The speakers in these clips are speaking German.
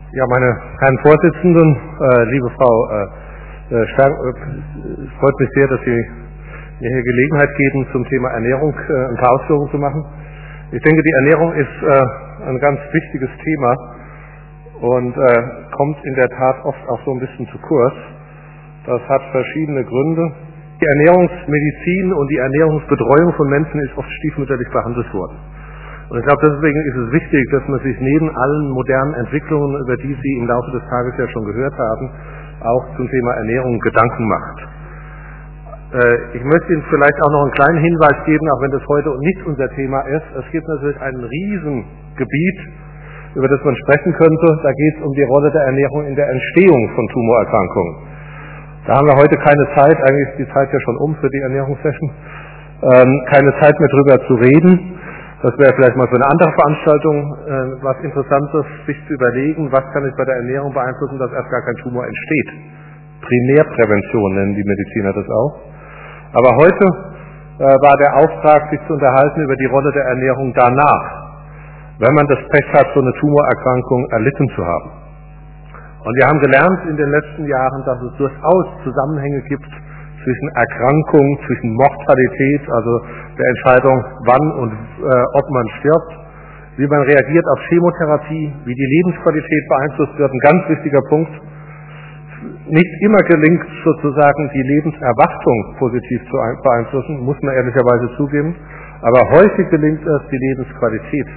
Ja, meine Herren Vorsitzenden, liebe Frau Stern, es freut mich sehr, dass Sie mir hier Gelegenheit geben, zum Thema Ernährung ein paar Ausführungen zu machen. Ich denke, die Ernährung ist ein ganz wichtiges Thema und kommt in der Tat oft auch so ein bisschen zu kurz. Das hat verschiedene Gründe. Die Ernährungsmedizin und die Ernährungsbetreuung von Menschen ist oft stiefmütterlich behandelt worden. Und ich glaube, deswegen ist es wichtig, dass man sich neben allen modernen Entwicklungen, über die Sie im Laufe des Tages ja schon gehört haben, auch zum Thema Ernährung Gedanken macht. Ich möchte Ihnen vielleicht auch noch einen kleinen Hinweis geben, auch wenn das heute nicht unser Thema ist. Es gibt natürlich ein Riesengebiet, über das man sprechen könnte. Da geht es um die Rolle der Ernährung in der Entstehung von Tumorerkrankungen. Da haben wir heute keine Zeit, eigentlich ist die Zeit ja schon für die Ernährungssession, keine Zeit mehr drüber zu reden. Das wäre vielleicht mal für eine andere Veranstaltung was Interessantes, sich zu überlegen, was kann ich bei der Ernährung beeinflussen, dass erst gar kein Tumor entsteht. Primärprävention nennen die Mediziner das auch. Aber heute war der Auftrag, sich zu unterhalten über die Rolle der Ernährung danach, wenn man das Pech hat, so eine Tumorerkrankung erlitten zu haben. Und wir haben gelernt in den letzten Jahren, dass es durchaus Zusammenhänge gibt zwischen Erkrankung, zwischen Mortalität, also der Entscheidung, wann und ob man stirbt, wie man reagiert auf Chemotherapie, wie die Lebensqualität beeinflusst wird, ein ganz wichtiger Punkt. Nicht immer gelingt sozusagen die Lebenserwartung positiv zu beeinflussen, muss man ehrlicherweise zugeben, aber häufig gelingt es, die Lebensqualität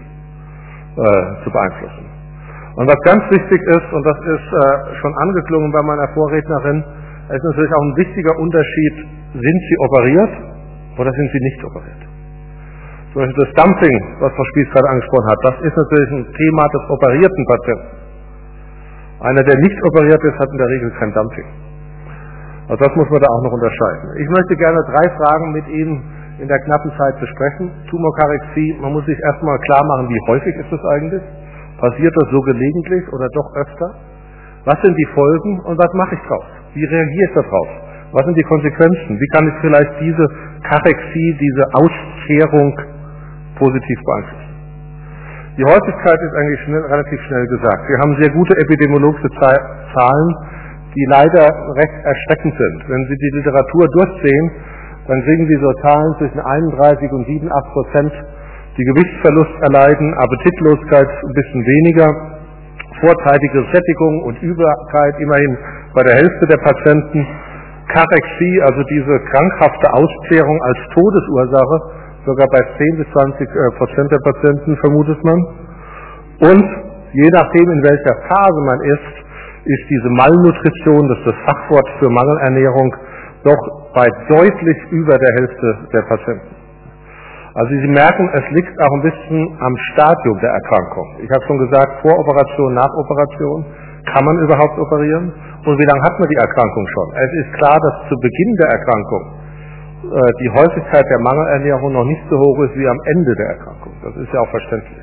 zu beeinflussen. Und was ganz wichtig ist, und das ist schon angeklungen bei meiner Vorrednerin, es ist natürlich auch ein wichtiger Unterschied, sind Sie operiert oder sind Sie nicht operiert? Zum Beispiel das Dumping, was Frau Spieß gerade angesprochen hat, das ist natürlich ein Thema des operierten Patienten. Einer, der nicht operiert ist, hat in der Regel kein Dumping. Also das muss man da auch noch unterscheiden. Ich möchte gerne 3 Fragen mit Ihnen in der knappen Zeit besprechen. Tumorkarexie, man muss sich erstmal klar machen, wie häufig ist das eigentlich? Passiert das so gelegentlich oder doch öfter? Was sind die Folgen und was mache ich draus? Wie reagiere ich darauf? Was sind die Konsequenzen? Wie kann ich vielleicht diese Karexie, diese Auszehrung positiv beeinflussen? Die Häufigkeit ist eigentlich relativ schnell gesagt. Wir haben sehr gute epidemiologische Zahlen, die leider recht erschreckend sind. Wenn Sie die Literatur durchsehen, dann kriegen Sie so Zahlen zwischen 31 und 87%, die Gewichtsverlust erleiden, Appetitlosigkeit ein bisschen weniger, vorzeitige Sättigung und Übelkeit immerhin bei der Hälfte der Patienten, Karexie, also diese krankhafte Auszehrung als Todesursache, sogar bei 10 bis 20% der Patienten vermutet man. Und je nachdem, in welcher Phase man ist diese Malnutrition, das ist das Fachwort für Mangelernährung, doch bei deutlich über der Hälfte der Patienten. Also Sie merken, es liegt auch ein bisschen am Stadium der Erkrankung. Ich habe schon gesagt, vor Operation, nach Operation, kann man überhaupt operieren? Und wie lange hat man die Erkrankung schon? Es ist klar, dass zu Beginn der Erkrankung die Häufigkeit der Mangelernährung noch nicht so hoch ist wie am Ende der Erkrankung. Das ist ja auch verständlich.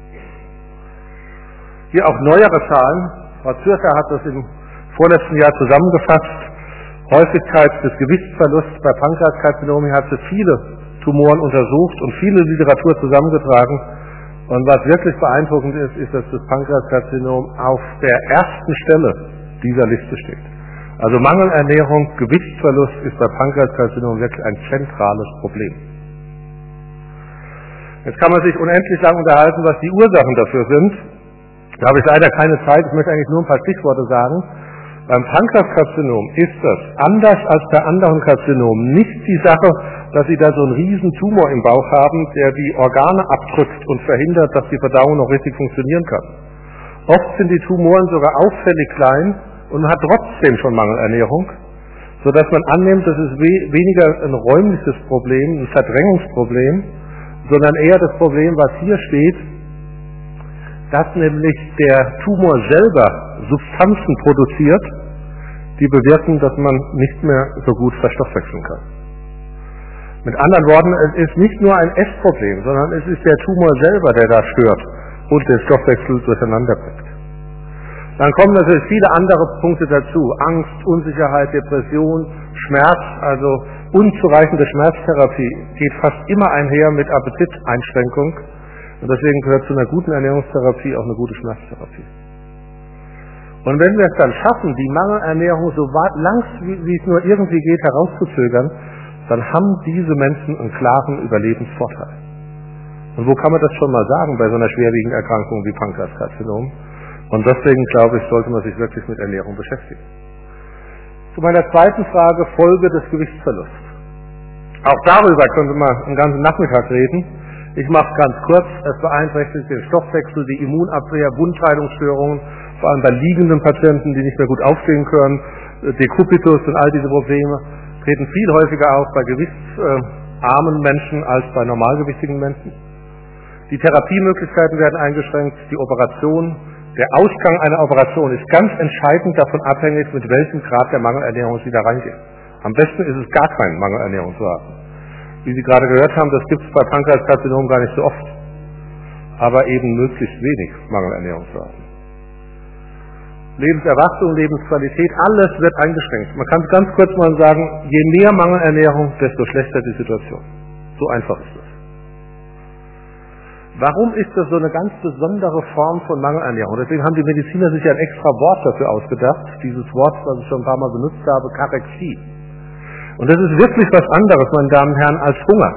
Hier auch neuere Zahlen. Frau Zürcher hat das im vorletzten Jahr zusammengefasst. Häufigkeit des Gewichtsverlusts bei Pankreaskarzinom hat sie viele Tumoren untersucht und viele Literatur zusammengetragen. Und was wirklich beeindruckend ist, dass das Pankreaskarzinom auf der ersten Stelle dieser Liste steht. Also Mangelernährung, Gewichtsverlust ist bei Pankreaskarzinom wirklich ein zentrales Problem. Jetzt kann man sich unendlich lang unterhalten, was die Ursachen dafür sind. Da habe ich leider keine Zeit, ich möchte eigentlich nur ein paar Stichworte sagen. Beim Pankreaskarzinom ist das, anders als bei anderen Karzinomen, nicht die Sache, dass Sie da so einen riesen Tumor im Bauch haben, der die Organe abdrückt und verhindert, dass die Verdauung noch richtig funktionieren kann. Oft sind die Tumoren sogar auffällig klein und man hat trotzdem schon Mangelernährung, sodass man annimmt, das ist weniger ein räumliches Problem, ein Verdrängungsproblem, sondern eher das Problem, was hier steht, dass nämlich der Tumor selber Substanzen produziert, die bewirken, dass man nicht mehr so gut verstoffwechseln kann. Mit anderen Worten, es ist nicht nur ein Essproblem, sondern es ist der Tumor selber, der da stört und den Stoffwechsel durcheinander bringt. Dann kommen natürlich viele andere Punkte dazu. Angst, Unsicherheit, Depression, Schmerz, also unzureichende Schmerztherapie geht fast immer einher mit Appetiteinschränkung. Und deswegen gehört zu einer guten Ernährungstherapie auch eine gute Schmerztherapie. Und wenn wir es dann schaffen, die Mangelernährung so lang wie es nur irgendwie geht herauszuzögern, dann haben diese Menschen einen klaren Überlebensvorteil. Und wo kann man das schon mal sagen bei so einer schwerwiegenden Erkrankung wie Pankreaskarzinom? Und deswegen glaube ich, sollte man sich wirklich mit Ernährung beschäftigen. Zu meiner zweiten Frage, Folge des Gewichtsverlusts. Auch darüber könnte man einen ganzen Nachmittag reden. Ich mache es ganz kurz. Es beeinträchtigt den Stoffwechsel, die Immunabwehr, Wundheilungsstörungen, vor allem bei liegenden Patienten, die nicht mehr gut aufstehen können, Dekubitus und all diese Probleme treten viel häufiger auf bei gewichtsarmen Menschen als bei normalgewichtigen Menschen. Die Therapiemöglichkeiten werden eingeschränkt, die Operation, der Ausgang einer Operation ist ganz entscheidend davon abhängig, mit welchem Grad der Mangelernährung Sie da reingehen. Am besten ist es gar keine Mangelernährung zu haben. Wie Sie gerade gehört haben, das gibt es bei Pankreaskarzinom gar nicht so oft, aber eben möglichst wenig Mangelernährung zu haben. Lebenserwartung, Lebensqualität, alles wird eingeschränkt. Man kann ganz kurz mal sagen, je mehr Mangelernährung, desto schlechter die Situation. So einfach ist es. Warum ist das so eine ganz besondere Form von Mangelernährung? Deswegen haben die Mediziner sich ja ein extra Wort dafür ausgedacht, dieses Wort, was ich schon ein paar Mal benutzt habe, Karexie. Und das ist wirklich was anderes, meine Damen und Herren, als Hunger.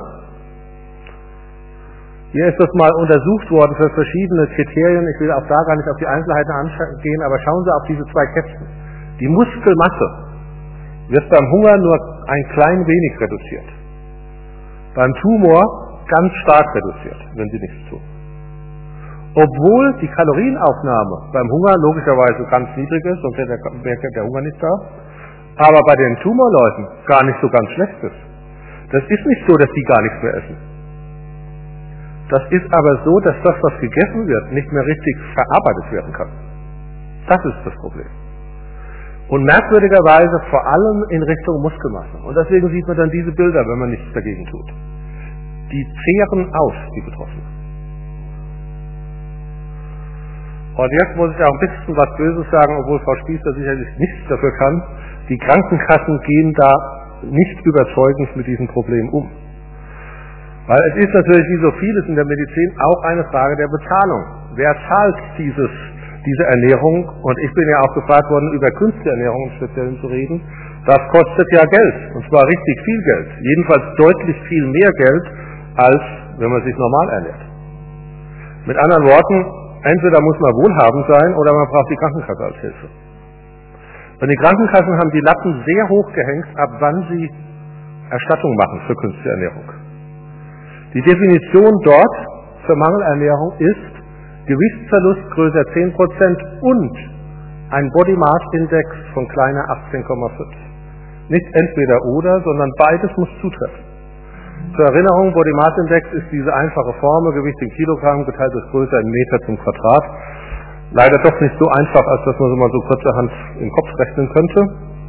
Hier ist das mal untersucht worden für verschiedene Kriterien. Ich will auch da gar nicht auf die Einzelheiten angehen, aber schauen Sie auf diese zwei Kästchen. Die Muskelmasse wird beim Hunger nur ein klein wenig reduziert. Beim Tumor ganz stark reduziert, wenn Sie nichts tun. Obwohl die Kalorienaufnahme beim Hunger logischerweise ganz niedrig ist, sonst wäre der Hunger nicht da, aber bei den Tumorleuten gar nicht so ganz schlecht ist. Das ist nicht so, dass die gar nichts mehr essen. Das ist aber so, dass das, was gegessen wird, nicht mehr richtig verarbeitet werden kann. Das ist das Problem. Und merkwürdigerweise vor allem in Richtung Muskelmasse. Und deswegen sieht man dann diese Bilder, wenn man nichts dagegen tut. Die zehren aus, die Betroffenen. Und jetzt muss ich auch ein bisschen was Böses sagen, obwohl Frau Spießer sicherlich nichts dafür kann. Die Krankenkassen gehen da nicht überzeugend mit diesem Problem um. Weil es ist natürlich wie so vieles in der Medizin auch eine Frage der Bezahlung. Wer zahlt diese Ernährung? Und ich bin ja auch gefragt worden, über künstliche Ernährung im Speziellen zu reden. Das kostet ja Geld, und zwar richtig viel Geld. Jedenfalls deutlich viel mehr Geld, als wenn man sich normal ernährt. Mit anderen Worten, entweder muss man wohlhabend sein, oder man braucht die Krankenkasse als Hilfe. Und die Krankenkassen haben die Latten sehr hoch gehängt, ab wann sie Erstattung machen für künstliche Ernährung. Die Definition dort für Mangelernährung ist Gewichtsverlust größer 10% und ein Body Mass Index von kleiner 18,5. Nicht entweder oder, sondern beides muss zutreffen. Zur Erinnerung, Body Mass Index ist diese einfache Formel, Gewicht in Kilogramm geteilt durch Größe in Meter zum Quadrat. Leider doch nicht so einfach, als dass man so mal so kurzerhand im Kopf rechnen könnte,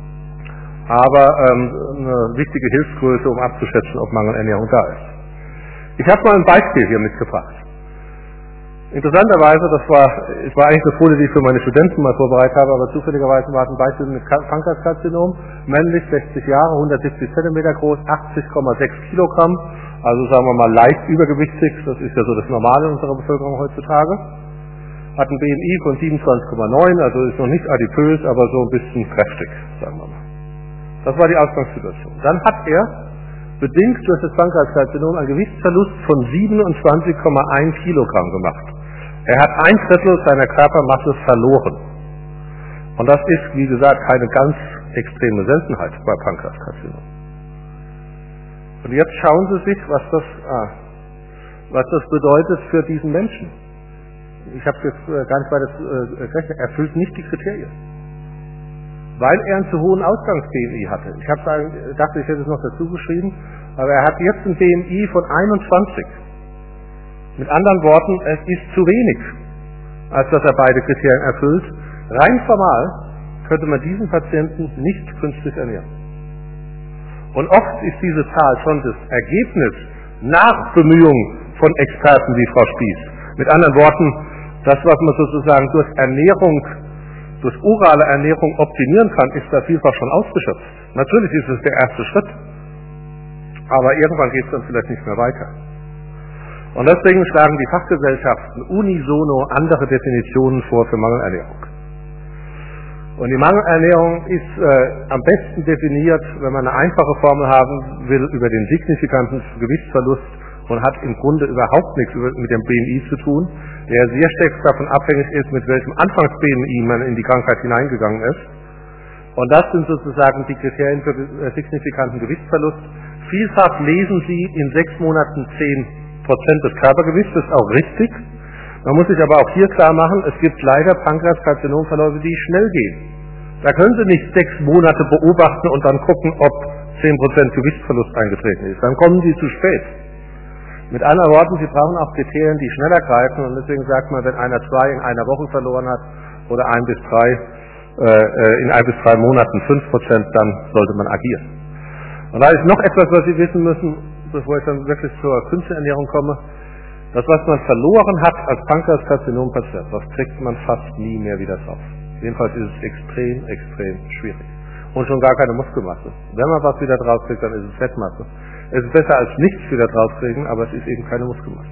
aber eine wichtige Hilfsgröße, um abzuschätzen, ob Mangelernährung da ist. Ich habe mal ein Beispiel hier mitgebracht. Interessanterweise, es war eigentlich eine Folie, die ich für meine Studenten mal vorbereitet habe, aber zufälligerweise war es ein Beispiel mit Pankreaskarzinom, männlich, 60 Jahre, 170 cm groß, 80,6 Kilogramm, also sagen wir mal leicht übergewichtig, das ist ja so das Normale in unserer Bevölkerung heutzutage, hat ein BMI von 27,9, also ist noch nicht adipös, aber so ein bisschen kräftig, sagen wir mal. Das war die Ausgangssituation. Dann hat er bedingt durch das Pankreaskarzinom einen Gewichtsverlust von 27,1 Kilogramm gemacht. Er hat 1/3 seiner Körpermasse verloren. Und das ist, wie gesagt, keine ganz extreme Seltenheit bei Pankreaskarzinom. Und jetzt schauen Sie sich, was das bedeutet für diesen Menschen. Ich habe jetzt gar nicht weiter gerechnet, er erfüllt nicht die Kriterien. Weil er einen zu hohen Ausgangs-BMI hatte. Ich dachte, ich hätte es noch dazu geschrieben, aber er hat jetzt ein BMI von 21. Mit anderen Worten, es ist zu wenig, als dass er beide Kriterien erfüllt. Rein formal könnte man diesen Patienten nicht künstlich ernähren. Und oft ist diese Zahl schon das Ergebnis nach Bemühungen von Experten wie Frau Spieß. Mit anderen Worten, das, was man sozusagen durch orale Ernährung optimieren kann, ist da vielfach schon ausgeschöpft. Natürlich ist es der erste Schritt, aber irgendwann geht es dann vielleicht nicht mehr weiter. Und deswegen schlagen die Fachgesellschaften unisono andere Definitionen vor für Mangelernährung. Und die Mangelernährung ist am besten definiert, wenn man eine einfache Formel haben will, über den signifikanten Gewichtsverlust und hat im Grunde überhaupt nichts mit dem BMI zu tun, der sehr stark davon abhängig ist, mit welchem Anfangs-BMI man in die Krankheit hineingegangen ist. Und das sind sozusagen die Kriterien für signifikanten Gewichtsverlust. Vielfach lesen Sie in 6 Monaten 10% des Körpergewichts, das ist auch richtig. Man muss sich aber auch hier klar machen, es gibt leider Pankreaskarzinomverläufe, die schnell gehen. Da können Sie nicht 6 Monate beobachten und dann gucken, ob 10% Gewichtsverlust eingetreten ist. Dann kommen Sie zu spät. Mit anderen Worten, Sie brauchen auch Kriterien, die schneller greifen, und deswegen sagt man, wenn einer 2 in einer Woche verloren hat oder in 1 bis 3 Monaten 5%, dann sollte man agieren. Und da ist noch etwas, was Sie wissen müssen, bevor ich dann wirklich zur Künstlerernährung komme. Das, was man verloren hat als Pankreaskarzinom-Patient, das kriegt man fast nie mehr wieder drauf. Jedenfalls ist es extrem, extrem schwierig. Und schon gar keine Muskelmasse. Wenn man was wieder draufkriegt, dann ist es Fettmasse. Es ist besser als nichts wieder draufkriegen, aber es ist eben keine Muskelmasse.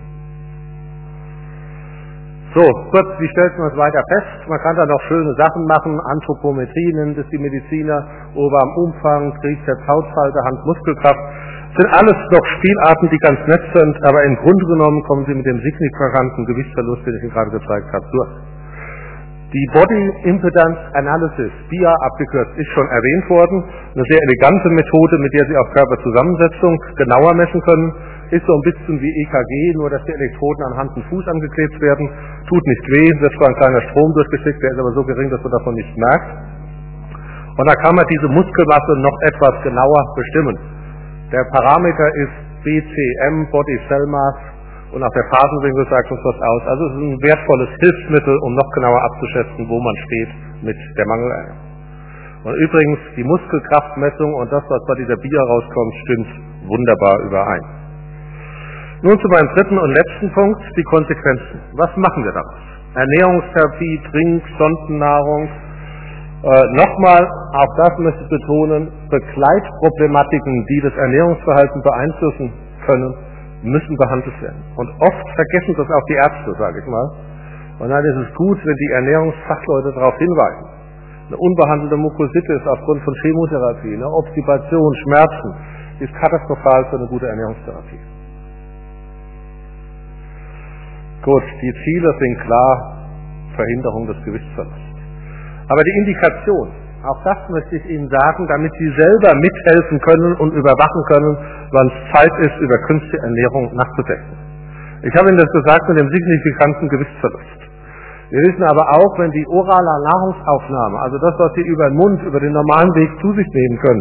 So, kurz, wie stellt man es weiter fest? Man kann da noch schöne Sachen machen, Anthropometrie nennen das die Mediziner, Oberarmumfang, Trizeps, Hautfalte, Hand-Muskelkraft. Sind alles noch Spielarten, die ganz nett sind, aber im Grunde genommen kommen Sie mit dem signifikanten Gewichtsverlust, den ich Ihnen gerade gezeigt habe, durch. Die Body Impedance Analysis, BIA abgekürzt, ist schon erwähnt worden. Eine sehr elegante Methode, mit der Sie auch Körperzusammensetzung genauer messen können. Ist so ein bisschen wie EKG, nur dass die Elektroden an Hand und Fuß angeklebt werden. Tut nicht weh, wird zwar ein kleiner Strom durchgeschickt, der ist aber so gering, dass man davon nichts merkt. Und da kann man diese Muskelmasse noch etwas genauer bestimmen. Der Parameter ist BCM, Body Cell Mass, und auch der Phasenwinkel sagt uns was aus. Also es ist ein wertvolles Hilfsmittel, um noch genauer abzuschätzen, wo man steht mit der Mangelernährung. Und übrigens, die Muskelkraftmessung und das, was bei dieser BIA rauskommt, stimmt wunderbar überein. Nun zu meinem dritten und letzten Punkt, die Konsequenzen. Was machen wir daraus? Ernährungstherapie, Trink-, Sondennahrung. Nochmal, auch das möchte ich betonen, Begleitproblematiken, die das Ernährungsverhalten beeinflussen können, müssen behandelt werden. Und oft vergessen das auch die Ärzte, sage ich mal. Und dann ist es gut, wenn die Ernährungsfachleute darauf hinweisen. Eine unbehandelte Mukositis aufgrund von Chemotherapie, eine Obstipation, Schmerzen, ist katastrophal für eine gute Ernährungstherapie. Gut, die Ziele sind klar, Verhinderung des Gewichtsverlusts. Aber die Indikation, auch das möchte ich Ihnen sagen, damit Sie selber mithelfen können und überwachen können, wann es Zeit ist, über künstliche Ernährung nachzudenken. Ich habe Ihnen das gesagt mit dem signifikanten Gewichtsverlust. Wir wissen aber auch, wenn die orale Nahrungsaufnahme, also das, was Sie über den Mund, über den normalen Weg zu sich nehmen können,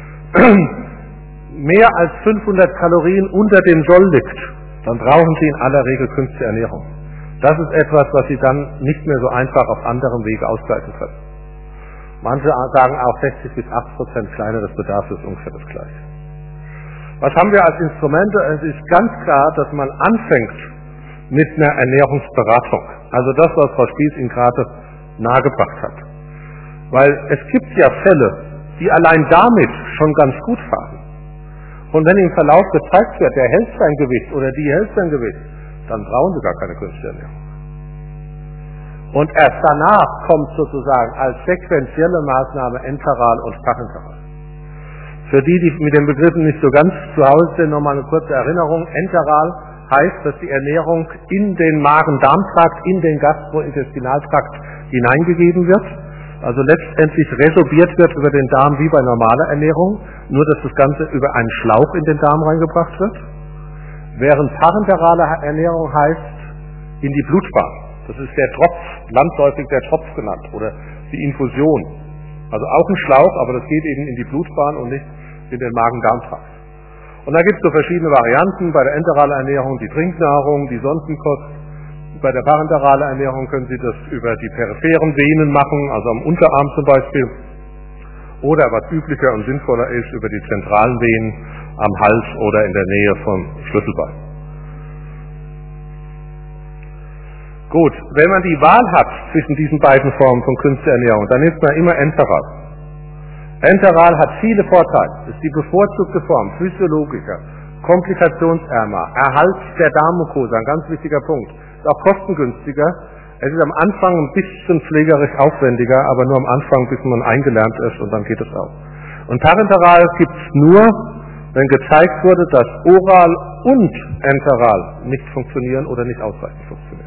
mehr als 500 Kalorien unter dem Soll liegt, dann brauchen Sie in aller Regel künstliche Ernährung. Das ist etwas, was Sie dann nicht mehr so einfach auf anderem Wege ausgleichen können. Manche sagen auch 60 bis 8% kleineres Bedarf ist ungefähr das Gleiche. Was haben wir als Instrumente? Es ist ganz klar, dass man anfängt mit einer Ernährungsberatung. Also das, was Frau Spieß Ihnen gerade nahegebracht hat. Weil es gibt ja Fälle, die allein damit schon ganz gut fahren. Und wenn im Verlauf gezeigt wird, der hält sein Gewicht oder die hält sein Gewicht, dann brauchen Sie gar keine künstliche Ernährung. Und erst danach kommt sozusagen als sequentielle Maßnahme enteral und parenteral. Für die mit den Begriffen nicht so ganz zu Hause sind, nochmal eine kurze Erinnerung. Enteral heißt, dass die Ernährung in den Magen-Darm-Trakt, in den Gastrointestinaltrakt hineingegeben wird. Also letztendlich resorbiert wird über den Darm wie bei normaler Ernährung, nur dass das Ganze über einen Schlauch in den Darm reingebracht wird. Während parenterale Ernährung heißt, in die Blutbahn. Das ist der Tropf, landläufig der Tropf genannt, oder die Infusion. Also auch ein Schlauch, aber das geht eben in die Blutbahn und nicht in den Magen-Darm-Trakt. Und da gibt es so verschiedene Varianten. Bei der enteralen Ernährung die Trinknahrung, die Sondenkost. Bei der parenteralen Ernährung können Sie das über die peripheren Venen machen, also am Unterarm zum Beispiel. Oder was üblicher und sinnvoller ist, über die zentralen Venen am Hals oder in der Nähe vom Schlüsselbein. Gut, wenn man die Wahl hat zwischen diesen beiden Formen von künstlicher Ernährung, dann nimmt man immer enteral. Enteral hat viele Vorteile. Ist die bevorzugte Form, physiologischer, komplikationsärmer, Erhalt der Darmmucosa, ein ganz wichtiger Punkt. Ist auch kostengünstiger. Es ist am Anfang ein bisschen pflegerisch aufwendiger, aber nur am Anfang, bis man eingelernt ist und dann geht es auch. Und parenteral gibt es nur, wenn gezeigt wurde, dass oral und enteral nicht funktionieren oder nicht ausreichend funktionieren.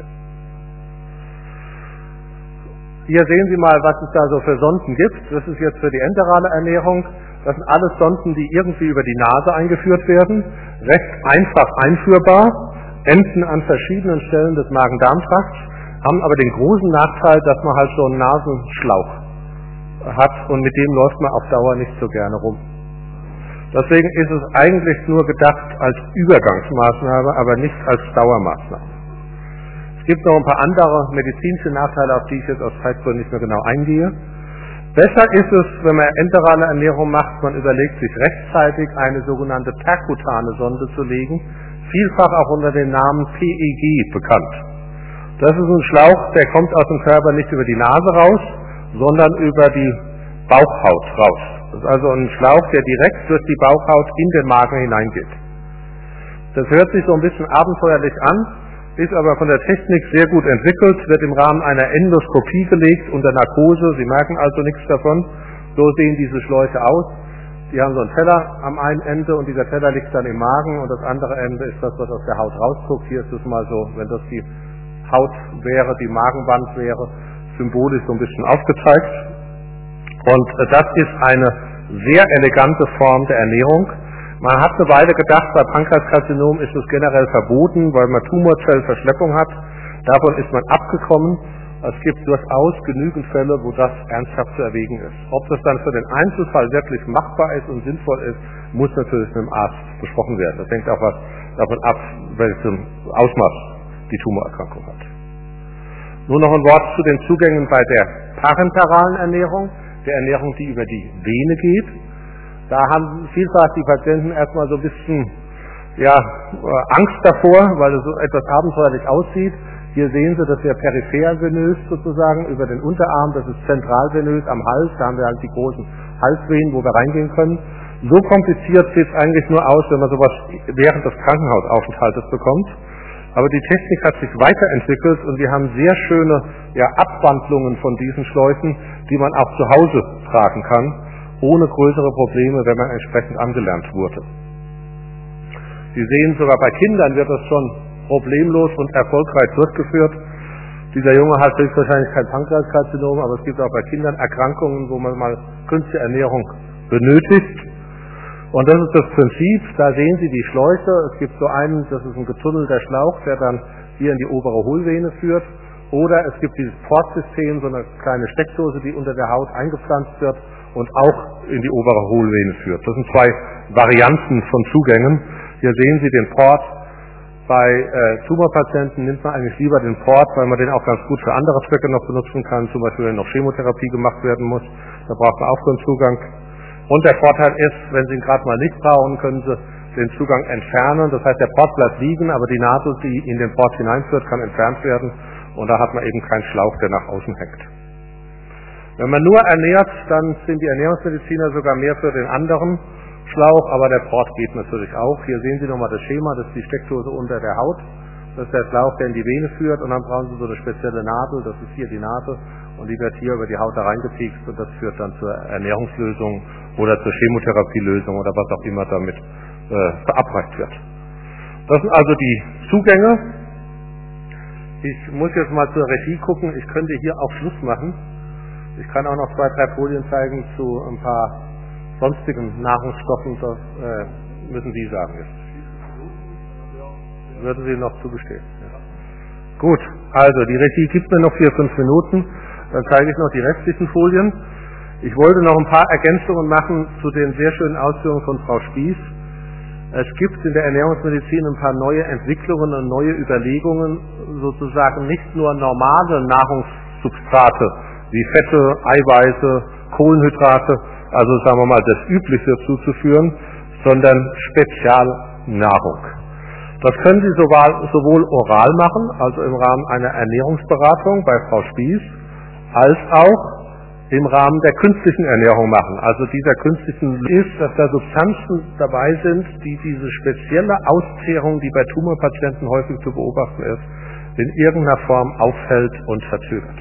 Hier sehen Sie mal, was es da so für Sonden gibt. Das ist jetzt für die enterale Ernährung. Das sind alles Sonden, die irgendwie über die Nase eingeführt werden, recht einfach einführbar, enden an verschiedenen Stellen des Magen-Darm-Trakts, haben aber den großen Nachteil, dass man halt so einen Nasenschlauch hat und mit dem läuft man auf Dauer nicht so gerne rum. Deswegen ist es eigentlich nur gedacht als Übergangsmaßnahme, aber nicht als Dauermaßnahme. Es gibt noch ein paar andere medizinische Nachteile, auf die ich jetzt aus Zeitgründen nicht mehr genau eingehe. Besser ist es, wenn man enterale Ernährung macht, man überlegt sich rechtzeitig eine sogenannte perkutane Sonde zu legen, vielfach auch unter dem Namen PEG bekannt. Das ist ein Schlauch, der kommt aus dem Körper nicht über die Nase raus, sondern über die Bauchhaut raus. Das ist also ein Schlauch, der direkt durch die Bauchhaut in den Magen hineingeht. Das hört sich so ein bisschen abenteuerlich an, ist aber von der Technik sehr gut entwickelt, wird im Rahmen einer Endoskopie gelegt unter Narkose. Sie merken also nichts davon. So sehen diese Schläuche aus. Die haben so einen Teller am einen Ende und dieser Teller liegt dann im Magen und das andere Ende ist das, was aus der Haut rausguckt. Hier ist es mal so, wenn das die Haut wäre, die Magenwand wäre, symbolisch so ein bisschen aufgezeigt. Und das ist eine sehr elegante Form der Ernährung. Man hat eine Weile gedacht, bei Pankreaskarzinom ist es generell verboten, weil man Tumorzellverschleppung hat. Davon ist man abgekommen. Es gibt durchaus genügend Fälle, wo das ernsthaft zu erwägen ist. Ob das dann für den Einzelfall wirklich machbar ist und sinnvoll ist, muss natürlich mit dem Arzt besprochen werden. Das hängt auch was davon ab, welchem Ausmaß die Tumorerkrankung hat. Nur noch ein Wort zu den Zugängen bei der parenteralen Ernährung, der Ernährung, die über die Vene geht. Da haben vielfach die Patienten erstmal so ein bisschen Angst davor, weil es so etwas abenteuerlich aussieht. Hier sehen Sie, das ist ja periphervenös sozusagen über den Unterarm, das ist zentralvenös am Hals, da haben wir halt die großen Halsvenen, wo wir reingehen können. So kompliziert sieht es eigentlich nur aus, wenn man sowas während des Krankenhausaufenthaltes bekommt. Aber die Technik hat sich weiterentwickelt und wir haben sehr schöne Abwandlungen von diesen Schläuchen, die man auch zu Hause tragen kann, ohne größere Probleme, wenn man entsprechend angelernt wurde. Sie sehen, sogar bei Kindern wird das schon problemlos und erfolgreich durchgeführt. Dieser Junge hat höchstwahrscheinlich kein Pankreaskarzinom, aber es gibt auch bei Kindern Erkrankungen, wo man mal künstliche Ernährung benötigt. Und das ist das Prinzip, da sehen Sie die Schläuche, es gibt so einen, das ist ein getunnelter Schlauch, der dann hier in die obere Hohlvene führt, oder es gibt dieses Portsystem, so eine kleine Steckdose, die unter der Haut eingepflanzt wird und auch in die obere Hohlvene führt. Das sind zwei Varianten von Zugängen. Hier sehen Sie den Port. Bei Tumorpatienten nimmt man eigentlich lieber den Port, weil man den auch ganz gut für andere Zwecke noch benutzen kann, zum Beispiel wenn noch Chemotherapie gemacht werden muss, da braucht man auch so einen Zugang. Und der Vorteil ist, wenn Sie ihn gerade mal nicht brauchen, können Sie den Zugang entfernen. Das heißt, der Port bleibt liegen, aber die Nadel, die in den Port hineinführt, kann entfernt werden. Und da hat man eben keinen Schlauch, der nach außen hängt. Wenn man nur ernährt, dann sind die Ernährungsmediziner sogar mehr für den anderen Schlauch, aber der Port geht natürlich auch. Hier sehen Sie nochmal das Schema, das ist die Steckdose unter der Haut. Das ist der Schlauch, der in die Vene führt und dann brauchen Sie so eine spezielle Nadel, das ist hier die Nadel und die wird hier über die Haut da reingepiekst und das führt dann zur Ernährungslösung oder zur Chemotherapielösung oder was auch immer damit verabreicht wird. Das sind also die Zugänge. Ich muss jetzt mal zur Regie gucken, ich könnte hier auch Schluss machen. Ich kann auch noch 2, 3 Folien zeigen zu ein paar sonstigen Nahrungsstoffen, das müssen Sie sagen jetzt. Würden Sie noch zugestehen? Ja. Gut, also die Regie gibt mir noch 4, 5 Minuten, dann zeige ich noch die restlichen Folien. Ich wollte noch ein paar Ergänzungen machen zu den sehr schönen Ausführungen von Frau Spieß. Es gibt in der Ernährungsmedizin ein paar neue Entwicklungen und neue Überlegungen, sozusagen nicht nur normale Nahrungssubstrate wie Fette, Eiweiße, Kohlenhydrate, also sagen wir mal das Übliche zuzuführen, sondern Spezialnahrung. Das können Sie sowohl oral machen, also im Rahmen einer Ernährungsberatung bei Frau Spieß, als auch im Rahmen der künstlichen Ernährung machen. Also dieser künstlichen ist, dass da Substanzen dabei sind, die diese spezielle Auszehrung, die bei Tumorpatienten häufig zu beobachten ist, in irgendeiner Form aufhält und verzögert.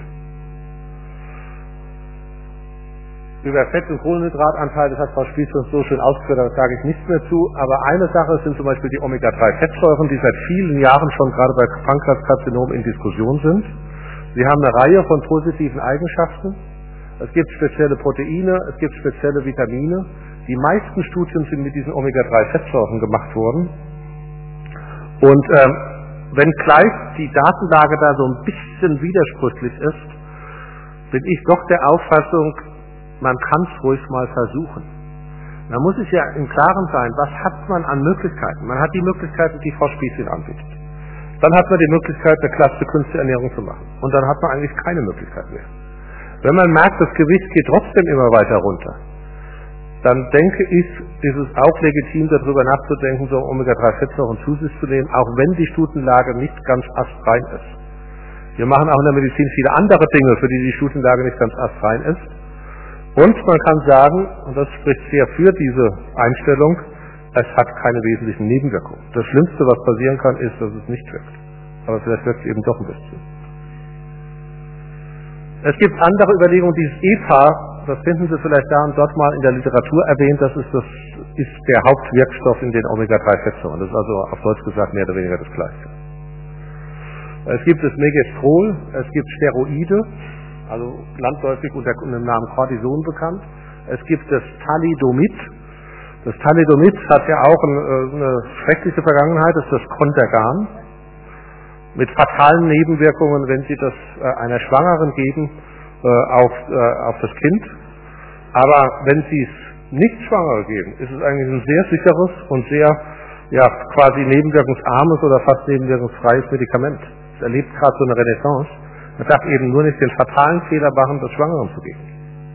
Über Fett- und Kohlenhydratanteil, das hat Frau Spieß uns so schön ausgeführt, da sage ich nichts mehr zu, aber eine Sache sind zum Beispiel die Omega-3-Fettsäuren, die seit vielen Jahren schon gerade bei Pankreaskarzinom in Diskussion sind. Sie haben eine Reihe von positiven Eigenschaften. Es gibt spezielle Proteine, es gibt spezielle Vitamine. Die meisten Studien sind mit diesen Omega-3-Fettsäuren gemacht worden. Und wenngleich die Datenlage da so ein bisschen widersprüchlich ist, bin ich doch der Auffassung, man kann es ruhig mal versuchen. Man muss sich ja im Klaren sein, was hat man an Möglichkeiten? Man hat die Möglichkeiten, die Frau Spieß anbietet. Dann hat man die Möglichkeit, eine klassische künstliche Ernährung zu machen. Und dann hat man eigentlich keine Möglichkeit mehr. Wenn man merkt, das Gewicht geht trotzdem immer weiter runter, dann denke ich, ist es auch legitim, darüber nachzudenken, so Omega-3-Fettsäuren zu sich zu nehmen, auch wenn die Studienlage nicht ganz astrein ist. Wir machen auch in der Medizin viele andere Dinge, für die die Studienlage nicht ganz astrein ist. Und man kann sagen, und das spricht sehr für diese Einstellung, es hat keine wesentlichen Nebenwirkungen. Das Schlimmste, was passieren kann, ist, dass es nicht wirkt. Aber vielleicht wirkt es eben doch ein bisschen. Es gibt andere Überlegungen, dieses EPA, das finden Sie vielleicht da und dort mal in der Literatur erwähnt, das ist der Hauptwirkstoff in den Omega-3-Fettsäuren. Das ist also auf Deutsch gesagt mehr oder weniger das Gleiche. Es gibt das Megestrol, es gibt Steroide, also landläufig unter dem Namen Cortison bekannt. Es gibt das Thalidomid. Das Thalidomid hat ja auch eine schreckliche Vergangenheit, das ist das Contergan, mit fatalen Nebenwirkungen, wenn Sie das einer Schwangeren geben, auf das Kind. Aber wenn Sie es nicht Schwangere geben, ist es eigentlich ein sehr sicheres und sehr quasi nebenwirkungsarmes oder fast nebenwirkungsfreies Medikament. Es erlebt gerade so eine Renaissance. Man darf eben nur nicht den fatalen Fehler machen, das Schwangeren zu geben.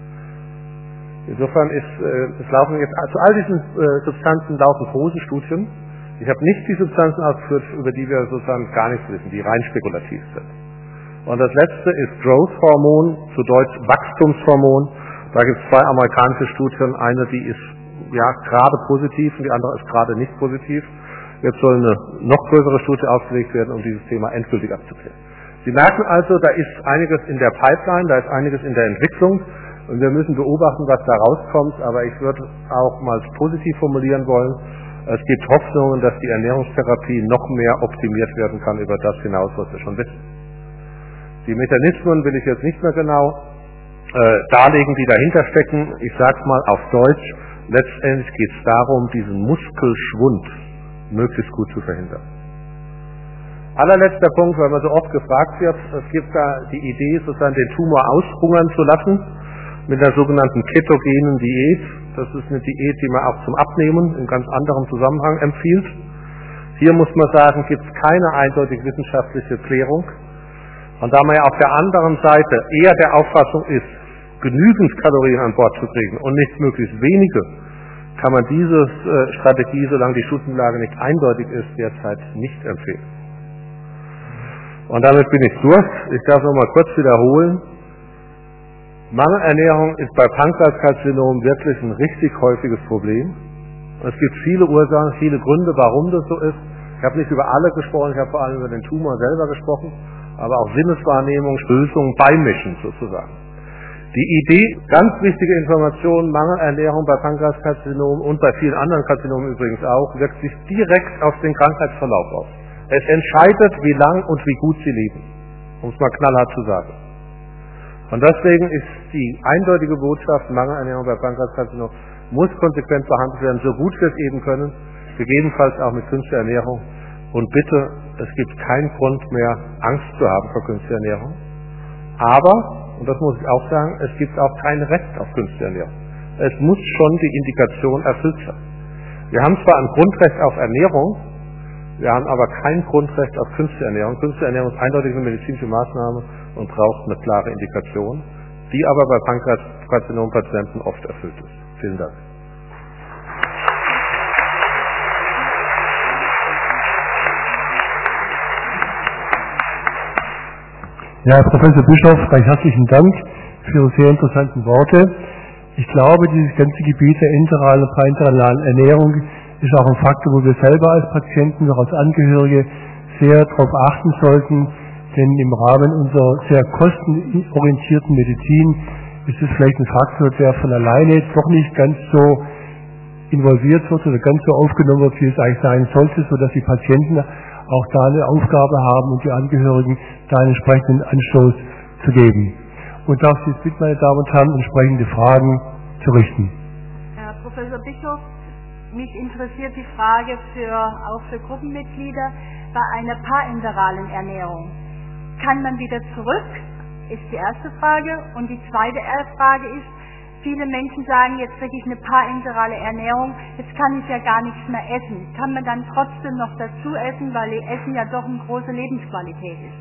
Insofern es laufen jetzt zu all diesen Substanzen laufen große Studien. Ich habe nicht die Substanzen ausgeführt, über die wir sozusagen gar nichts wissen, die rein spekulativ sind. Und das letzte ist Growth-Hormon, zu Deutsch Wachstumshormon. Da gibt es 2 amerikanische Studien, eine die ist gerade positiv und die andere ist gerade nicht positiv. Jetzt soll eine noch größere Studie aufgelegt werden, um dieses Thema endgültig abzuklären. Sie merken also, da ist einiges in der Pipeline, da ist einiges in der Entwicklung und wir müssen beobachten, was da rauskommt, aber ich würde auch mal positiv formulieren wollen, es gibt Hoffnungen, dass die Ernährungstherapie noch mehr optimiert werden kann über das hinaus, was wir schon wissen. Die Mechanismen will ich jetzt nicht mehr genau darlegen, die dahinter stecken. Ich sage es mal auf Deutsch, letztendlich geht es darum, diesen Muskelschwund möglichst gut zu verhindern. Allerletzter Punkt, weil man so oft gefragt wird, es gibt da die Idee, sozusagen den Tumor aushungern zu lassen mit einer sogenannten ketogenen Diät. Das ist eine Diät, die man auch zum Abnehmen in ganz anderem Zusammenhang empfiehlt. Hier muss man sagen, gibt es keine eindeutig wissenschaftliche Klärung. Und da man ja auf der anderen Seite eher der Auffassung ist, genügend Kalorien an Bord zu kriegen und nicht möglichst wenige, kann man diese Strategie, solange die Studienlage nicht eindeutig ist, derzeit nicht empfehlen. Und damit bin ich durch. Ich darf noch mal kurz wiederholen. Mangelernährung ist bei Pankreaskarzinom wirklich ein richtig häufiges Problem. Es gibt viele Ursachen, viele Gründe, warum das so ist. Ich habe nicht über alle gesprochen, ich habe vor allem über den Tumor selber gesprochen, aber auch Sinneswahrnehmung, Lösungen beimischen sozusagen. Die Idee, ganz wichtige Information, Mangelernährung bei Pankreaskarzinom und bei vielen anderen Karzinomen übrigens auch, wirkt sich direkt auf den Krankheitsverlauf aus. Es entscheidet, wie lang und wie gut sie leben, um es mal knallhart zu sagen. Und deswegen ist die eindeutige Botschaft, Mangelernährung bei Pankreaskarzinom muss konsequent behandelt werden, so gut wir es eben können, gegebenenfalls auch mit künstlicher Ernährung. Und bitte, es gibt keinen Grund mehr, Angst zu haben vor künstlicher Ernährung. Aber, und das muss ich auch sagen, es gibt auch kein Recht auf künstliche Ernährung. Es muss schon die Indikation erfüllt sein. Wir haben zwar ein Grundrecht auf Ernährung, wir haben aber kein Grundrecht auf künstliche Ernährung. Künstliche Ernährung ist eindeutig eine medizinische Maßnahme und braucht eine klare Indikation, die aber bei Pankreaskarzinom-Patienten oft erfüllt ist. Vielen Dank. Ja, Herr Professor Bischof, recht herzlichen Dank für Ihre sehr interessanten Worte. Ich glaube, dieses ganze Gebiet der enteralen und parenteralen Ernährung ist auch ein Faktor, wo wir selber als Patienten, auch als Angehörige sehr darauf achten sollten, denn im Rahmen unserer sehr kostenorientierten Medizin ist es vielleicht ein Faktor, der von alleine doch nicht ganz so involviert wird oder ganz so aufgenommen wird, wie es eigentlich sein sollte, sodass die Patienten auch da eine Aufgabe haben und die Angehörigen da einen entsprechenden Anstoß zu geben. Und darf Sie jetzt bitten, meine Damen und Herren, entsprechende Fragen zu richten. Herr Professor Bischof, mich interessiert die Frage auch für Gruppenmitglieder bei einer parenteralen Ernährung. Kann man wieder zurück? Ist die erste Frage. Und die zweite Frage ist, viele Menschen sagen, jetzt kriege ich eine parenterale Ernährung, jetzt kann ich ja gar nichts mehr essen. Kann man dann trotzdem noch dazu essen, weil Essen ja doch eine große Lebensqualität ist?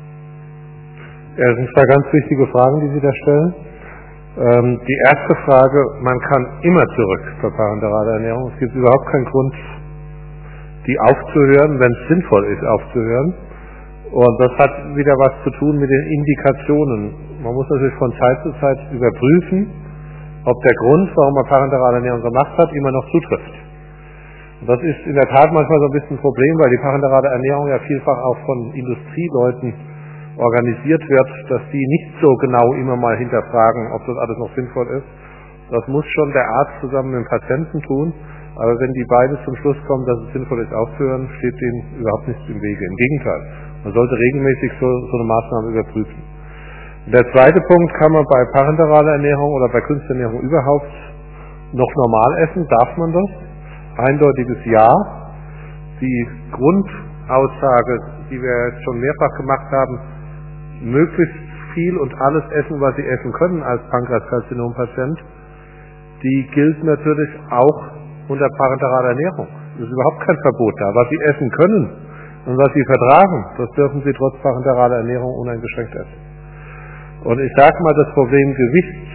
Ja, das sind zwei ganz wichtige Fragen, die Sie da stellen. Die erste Frage, man kann immer zurück zur parenteralen Ernährung. Es gibt überhaupt keinen Grund, die aufzuhören, wenn es sinnvoll ist, aufzuhören. Und das hat wieder was zu tun mit den Indikationen. Man muss natürlich von Zeit zu Zeit überprüfen, ob der Grund, warum man parenterale Ernährung gemacht hat, immer noch zutrifft. Und das ist in der Tat manchmal so ein bisschen ein Problem, weil die parenterale Ernährung ja vielfach auch von Industrieleuten organisiert wird, dass die nicht so genau immer mal hinterfragen, ob das alles noch sinnvoll ist. Das muss schon der Arzt zusammen mit dem Patienten tun, aber wenn die beiden zum Schluss kommen, dass es sinnvoll ist aufzuhören, steht denen überhaupt nichts im Wege. Im Gegenteil, man sollte regelmäßig so eine Maßnahme überprüfen. Der zweite Punkt, kann man bei parenteraler Ernährung oder bei Kunsternährung überhaupt noch normal essen? Darf man das? Eindeutiges Ja. Die Grundaussage, die wir jetzt schon mehrfach gemacht haben, möglichst viel und alles essen, was Sie essen können als Pankreaskarzinom-Patient, die gilt natürlich auch unter parenteraler Ernährung. Es ist überhaupt kein Verbot da. Was Sie essen können und was Sie vertragen, das dürfen Sie trotz parenteraler Ernährung uneingeschränkt essen. Und ich sage mal, das Problem Gewichts,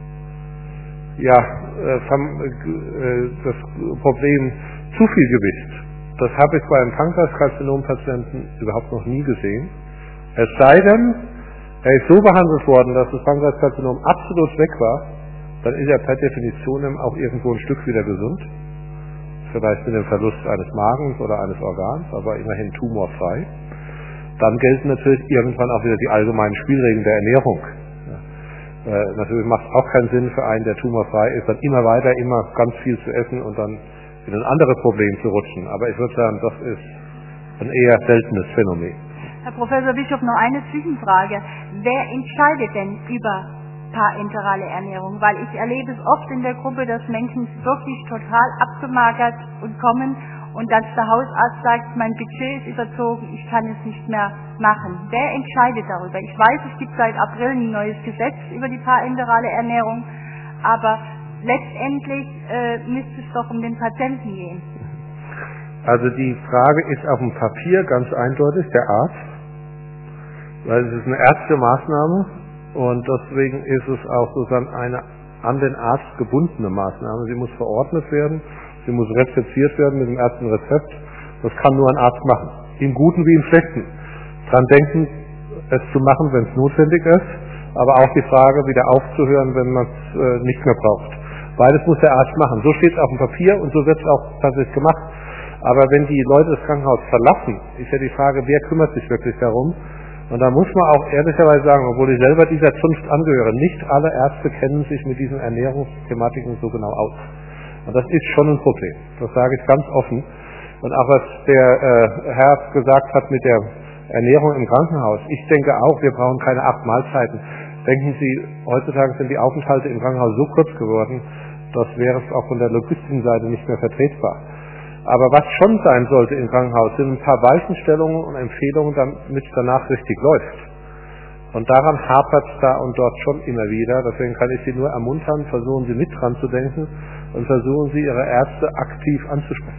das Problem zu viel Gewicht, das habe ich bei einem Pankreaskarzinom-Patienten überhaupt noch nie gesehen. Es sei denn, er ist so behandelt worden, dass das Pankreaskarzinom absolut weg war, dann ist er per Definition auch irgendwo ein Stück wieder gesund. Vielleicht mit dem Verlust eines Magens oder eines Organs, aber immerhin tumorfrei. Dann gelten natürlich irgendwann auch wieder die allgemeinen Spielregeln der Ernährung. Natürlich macht es auch keinen Sinn für einen, der tumorfrei ist, dann immer weiter, immer ganz viel zu essen und dann in ein anderes Problem zu rutschen. Aber ich würde sagen, das ist ein eher seltenes Phänomen. Herr Professor Bischof, noch eine Zwischenfrage. Wer entscheidet denn über parenterale Ernährung? Weil ich erlebe es oft in der Gruppe, dass Menschen wirklich total abgemagert und kommen und dass der Hausarzt sagt, mein Budget ist überzogen, ich kann es nicht mehr machen. Wer entscheidet darüber? Ich weiß, es gibt seit April ein neues Gesetz über die parenterale Ernährung, aber letztendlich müsste es doch um den Patienten gehen. Also die Frage ist auf dem Papier ganz eindeutig der Arzt, weil es ist eine Ärztemaßnahme und deswegen ist es auch sozusagen eine an den Arzt gebundene Maßnahme. Sie muss verordnet werden, sie muss rezeptiert werden mit dem ersten Rezept. Das kann nur ein Arzt machen, im Guten wie im Schlechten. Dran denken, es zu machen, wenn es notwendig ist, aber auch die Frage, wieder aufzuhören, wenn man es nicht mehr braucht. Beides muss der Arzt machen. So steht es auf dem Papier und so wird es auch tatsächlich gemacht. Aber wenn die Leute das Krankenhaus verlassen, ist ja die Frage, wer kümmert sich wirklich darum? Und da muss man auch ehrlicherweise sagen, obwohl ich selber dieser Zunft angehöre, nicht alle Ärzte kennen sich mit diesen Ernährungsthematiken so genau aus. Und das ist schon ein Problem. Das sage ich ganz offen. Und auch was der Herr gesagt hat mit der Ernährung im Krankenhaus. Ich denke auch, wir brauchen keine 8 Mahlzeiten. Denken Sie, heutzutage sind die Aufenthalte im Krankenhaus so kurz geworden, das wäre es auch von der logistischen Seite nicht mehr vertretbar. Aber was schon sein sollte im Krankenhaus, sind ein paar Weichenstellungen und Empfehlungen, damit es danach richtig läuft. Und daran hapert es da und dort schon immer wieder. Deswegen kann ich Sie nur ermuntern, versuchen Sie mit dran zu denken und versuchen Sie Ihre Ärzte aktiv anzusprechen.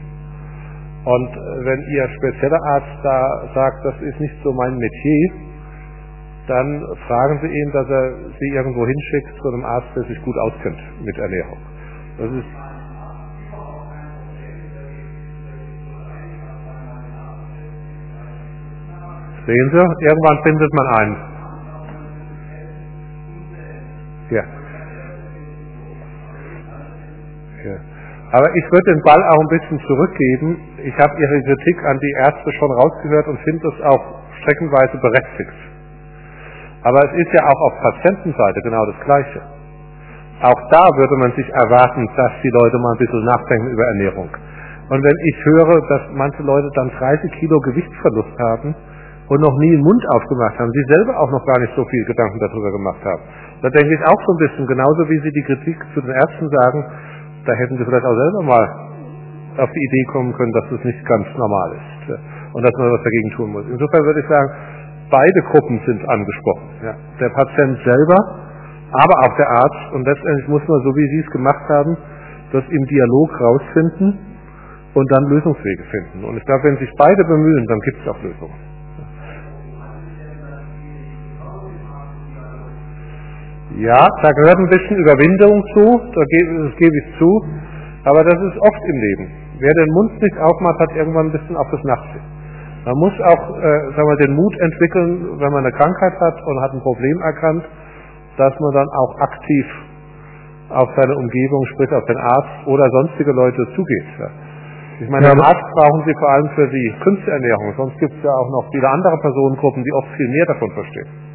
Und wenn Ihr spezieller Arzt da sagt, das ist nicht so mein Metier, dann fragen Sie ihn, dass er Sie irgendwo hinschickt zu einem Arzt, der sich gut auskennt mit Ernährung. Das ist Sehen Sie, irgendwann findet man einen. Ja. Aber ich würde den Ball auch ein bisschen zurückgeben. Ich habe Ihre Kritik an die Ärzte schon rausgehört und finde es auch streckenweise berechtigt. Aber es ist ja auch auf Patientenseite genau das Gleiche. Auch da würde man sich erwarten, dass die Leute mal ein bisschen nachdenken über Ernährung. Und wenn ich höre, dass manche Leute dann 30 Kilo Gewichtsverlust haben und noch nie den Mund aufgemacht haben, sie selber auch noch gar nicht so viel Gedanken darüber gemacht haben, da denke ich auch so ein bisschen, genauso wie Sie die Kritik zu den Ärzten sagen, da hätten Sie vielleicht auch selber mal auf die Idee kommen können, dass das nicht ganz normal ist und dass man was dagegen tun muss. Insofern würde ich sagen, beide Gruppen sind angesprochen. Ja. Der Patient selber, aber auch der Arzt. Und letztendlich muss man, so wie Sie es gemacht haben, das im Dialog rausfinden und dann Lösungswege finden. Und ich glaube, wenn sich beide bemühen, dann gibt es auch Lösungen. Ja, da gehört ein bisschen Überwindung zu, das gebe ich zu, aber das ist oft im Leben. Wer den Mund nicht aufmacht, hat irgendwann ein bisschen auf das Nachsehen. Man muss auch den Mut entwickeln, wenn man eine Krankheit hat und hat ein Problem erkannt, dass man dann auch aktiv auf seine Umgebung, sprich auf den Arzt oder sonstige Leute zugeht. Ja. Ich meine, einen Arzt brauchen Sie vor allem für die Künstlerernährung, sonst gibt es ja auch noch viele andere Personengruppen, die oft viel mehr davon verstehen.